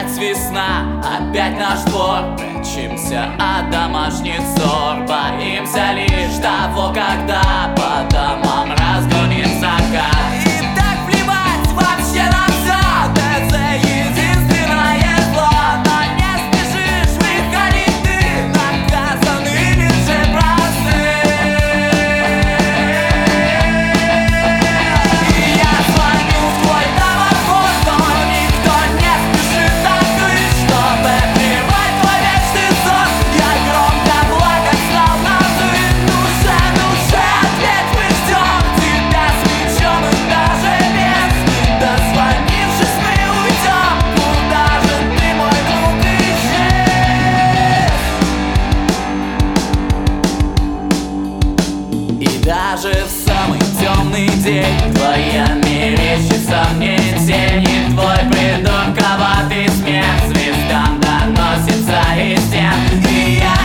Опять весна, опять наш двор. Прячемся от домашних ссор. Боимся лишь того, когда по домам разгонит закат. И так плевать вообще на все, ТЦ единственное зло. Но не спешишь выходить ты, наказан или же простым. И я звоню в твой домофон, но никто не спешит открыть, чтобы прервать твой вечный сон. Я громко благословил называть душе, душе, ответь, мы ждем тебя с мечом и даже без. Дозвонившись, мы уйдем, куда же ты, мой друг, исчез? И даже в самый темный день твоя мерещится мне тень, и твой придурковатый смех звездам доносится из стен. И я